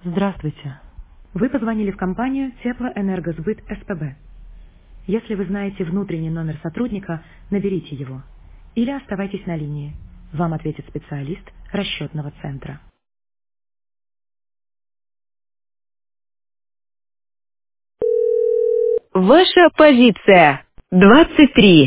Здравствуйте. Вы позвонили в компанию Теплоэнергосбыт СПБ. Если вы знаете внутренний номер сотрудника, наберите его. Или оставайтесь на линии. Вам ответит специалист расчетного центра. Ваша позиция. 23.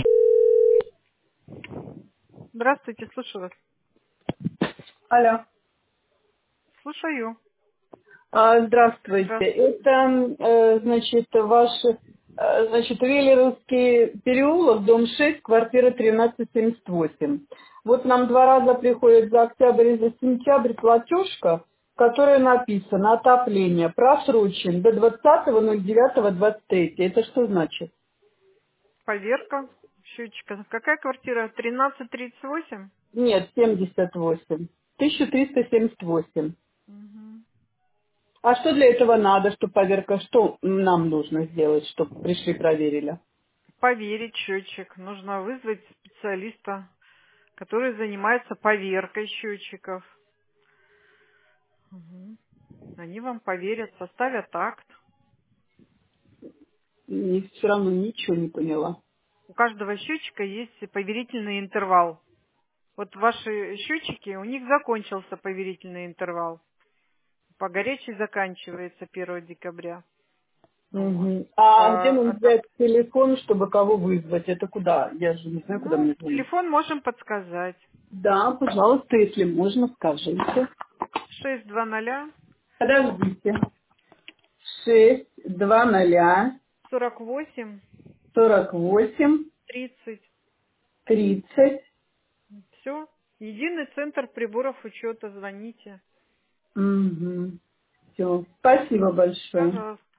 Здравствуйте, слушаю вас. Алло. Слушаю. Здравствуйте. Здравствуйте. Это, значит, ваш, значит, Велеровский переулок, дом 6, квартира 1378. Вот нам 2 раза приходит за октябрь и за сентябрь платежка, в которой написано отопление, просрочен до 20.09.23. Это что значит? Поверка счетчика. Какая квартира? 1338? Нет, 78. 1378. Мгм. А что для этого надо, чтобы поверка, что нам нужно сделать, чтобы пришли, проверили? Поверить счетчик. Нужно вызвать специалиста, который занимается поверкой счетчиков. Мгм. Они вам поверят, составят акт. И все равно ничего не поняла. У каждого счетчика есть поверительный интервал. Вот ваши счетчики, у них закончился поверительный интервал. По горячей заканчивается 1 декабря. Вот. Мгм. А где А, нам взять телефон, чтобы кого вызвать? Это куда? Я же не знаю, куда Ну, мне звонить. телефон можем подсказать. Да, пожалуйста, если можно, скажите. 620 Подождите. 620 48 48 30. 30. Все. Единый центр приборов учета. Звоните. Угу. Все. Спасибо большое. Пожалуйста.